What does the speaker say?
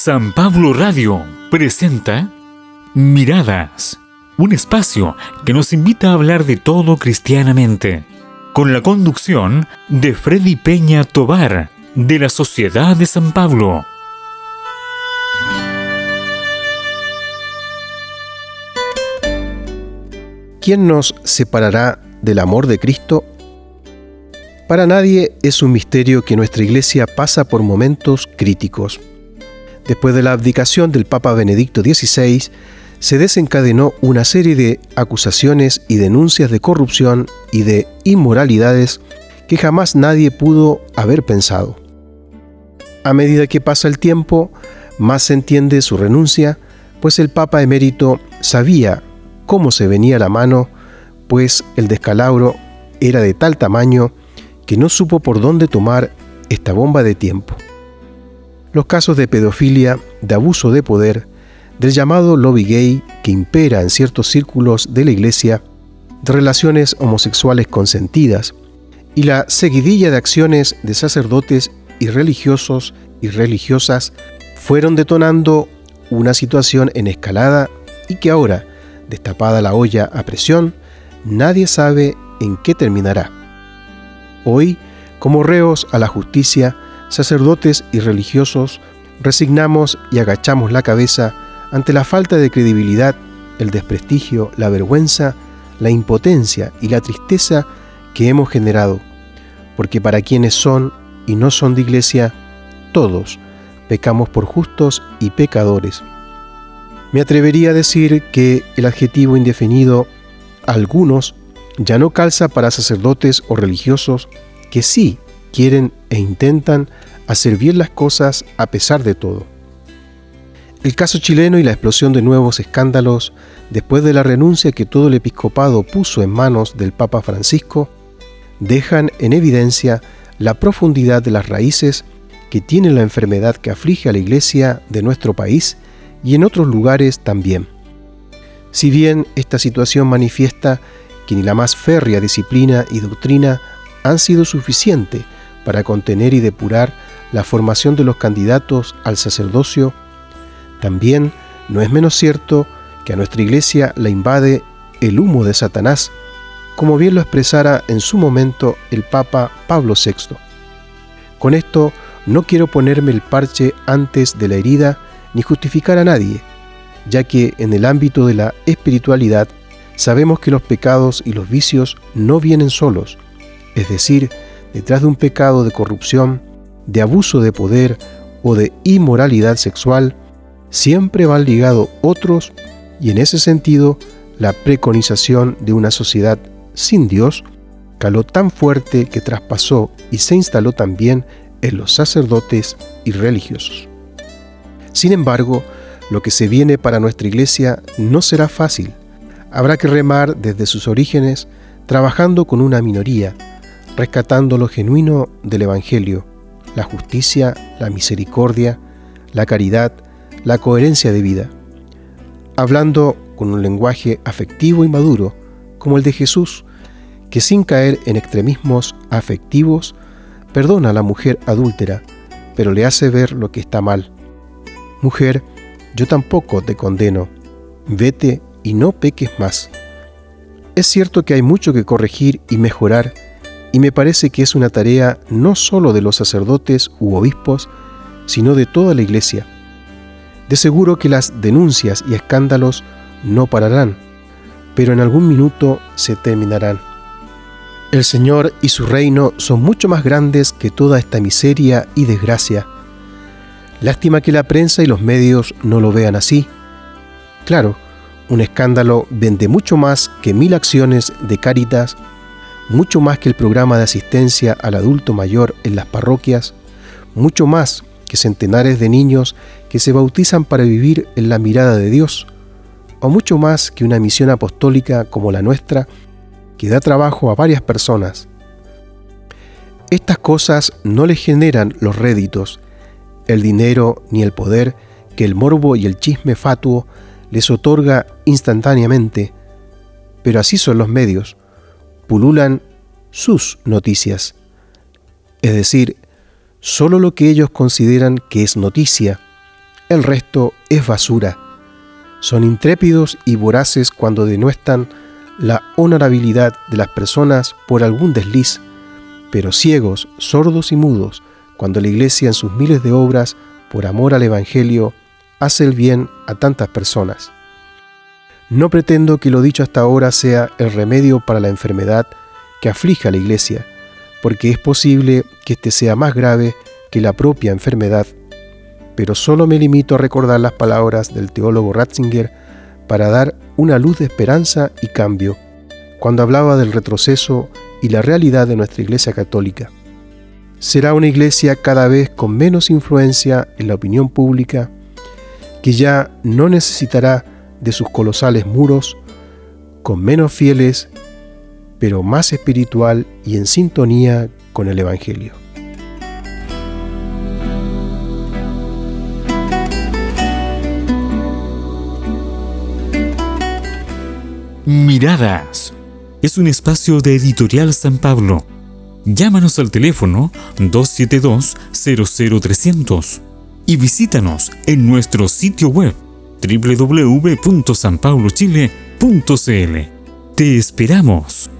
San Pablo Radio presenta Miradas, un espacio que nos invita a hablar de todo cristianamente, con la conducción de Freddy Peña Tovar, de la Sociedad de San Pablo. ¿Quién nos separará del amor de Cristo? Para nadie es un misterio que nuestra Iglesia pasa por momentos críticos. Después de la abdicación del Papa Benedicto XVI, se desencadenó una serie de acusaciones y denuncias de corrupción y de inmoralidades que jamás nadie pudo haber pensado. A medida que pasa el tiempo, más se entiende su renuncia, pues el Papa emérito sabía cómo se venía la mano, pues el descalabro era de tal tamaño que no supo por dónde tomar esta bomba de tiempo. Los casos de pedofilia, de abuso de poder, del llamado lobby gay que impera en ciertos círculos de la Iglesia, de relaciones homosexuales consentidas y la seguidilla de acciones de sacerdotes y religiosos y religiosas fueron detonando una situación en escalada y que ahora, destapada la olla a presión, nadie sabe en qué terminará. Hoy, como reos a la justicia, sacerdotes y religiosos, resignamos y agachamos la cabeza ante la falta de credibilidad, el desprestigio, la vergüenza, la impotencia y la tristeza que hemos generado, porque para quienes son y no son de Iglesia, todos pecamos por justos y pecadores. Me atrevería a decir que el adjetivo indefinido algunos ya no calza para sacerdotes o religiosos que sí quieren e intentan hacer bien las cosas a pesar de todo. El caso chileno y la explosión de nuevos escándalos después de la renuncia que todo el episcopado puso en manos del Papa Francisco dejan en evidencia la profundidad de las raíces que tiene la enfermedad que aflige a la Iglesia de nuestro país y en otros lugares también. Si bien esta situación manifiesta que ni la más férrea disciplina y doctrina han sido suficiente para contener y depurar la formación de los candidatos al sacerdocio, también no es menos cierto que a nuestra Iglesia la invade el humo de Satanás, como bien lo expresara en su momento el Papa Pablo VI. Con esto no quiero ponerme el parche antes de la herida ni justificar a nadie, ya que en el ámbito de la espiritualidad sabemos que los pecados y los vicios no vienen solos, es decir, detrás de un pecado de corrupción, de abuso de poder o de inmoralidad sexual, siempre van ligados otros y en ese sentido la preconización de una sociedad sin Dios caló tan fuerte que traspasó y se instaló también en los sacerdotes y religiosos. Sin embargo, lo que se viene para nuestra Iglesia no será fácil. Habrá que remar desde sus orígenes, trabajando con una minoría, rescatando lo genuino del Evangelio, la justicia, la misericordia, la caridad, la coherencia de vida, hablando con un lenguaje afectivo y maduro, como el de Jesús, que sin caer en extremismos afectivos, perdona a la mujer adúltera, pero le hace ver lo que está mal. Mujer, yo tampoco te condeno, vete y no peques más. Es cierto que hay mucho que corregir y mejorar, y me parece que es una tarea no solo de los sacerdotes u obispos, sino de toda la Iglesia. De seguro que las denuncias y escándalos no pararán, pero en algún minuto se terminarán. El Señor y su reino son mucho más grandes que toda esta miseria y desgracia. Lástima que la prensa y los medios no lo vean así. Claro, un escándalo vende mucho más que 1000 acciones de Cáritas, mucho más que el programa de asistencia al adulto mayor en las parroquias, mucho más que centenares de niños que se bautizan para vivir en la mirada de Dios, o mucho más que una misión apostólica como la nuestra, que da trabajo a varias personas. Estas cosas no les generan los réditos, el dinero ni el poder que el morbo y el chisme fatuo les otorga instantáneamente, pero así son los medios, pululan sus noticias, es decir, solo lo que ellos consideran que es noticia, El resto es basura. Son intrépidos y voraces cuando denuestan la honorabilidad de las personas por algún desliz, pero ciegos, sordos y mudos cuando la Iglesia en sus miles de obras, por amor al Evangelio, hace el bien a tantas personas. No pretendo que lo dicho hasta ahora sea el remedio para la enfermedad que aflige a la Iglesia, porque es posible que éste sea más grave que la propia enfermedad, pero solo me limito a recordar las palabras del teólogo Ratzinger para dar una luz de esperanza y cambio, cuando hablaba del retroceso y la realidad de nuestra Iglesia católica. Será una Iglesia cada vez con menos influencia en la opinión pública, que ya no necesitará de sus colosales muros, con menos fieles, pero más espiritual y en sintonía con el Evangelio. Miradas es un espacio de Editorial San Pablo. Llámanos al teléfono 272-00300 y visítanos en nuestro sitio web www.sanpablochile.cl. Te esperamos.